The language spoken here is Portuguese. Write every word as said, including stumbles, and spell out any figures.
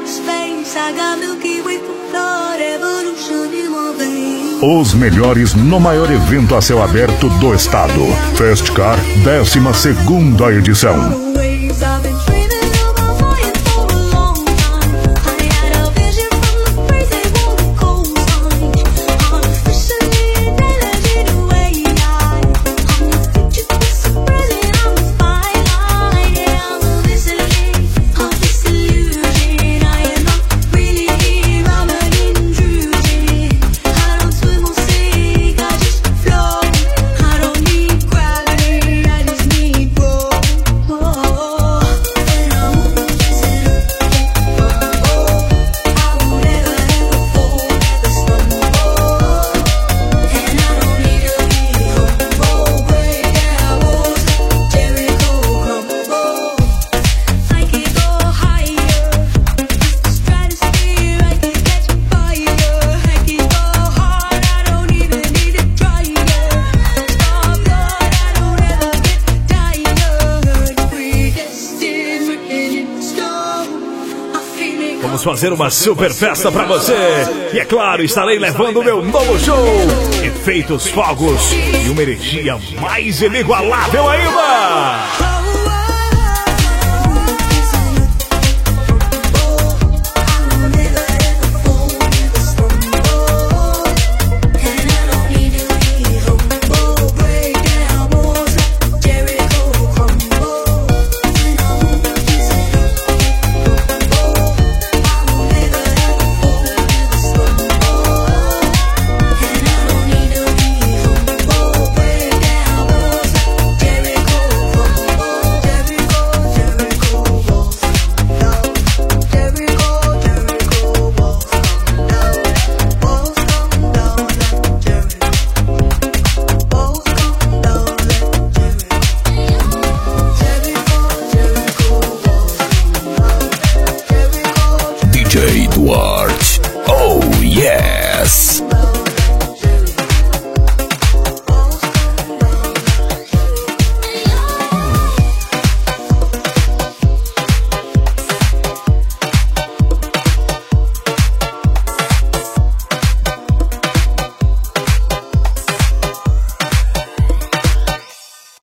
Os melhores no maior evento a céu aberto do estado. Festcar, décima segunda edição. Fazer uma super festa pra você. E é claro, estarei levando o meu novo show, Efeitos Fogos, e uma energia mais inigualável ainda.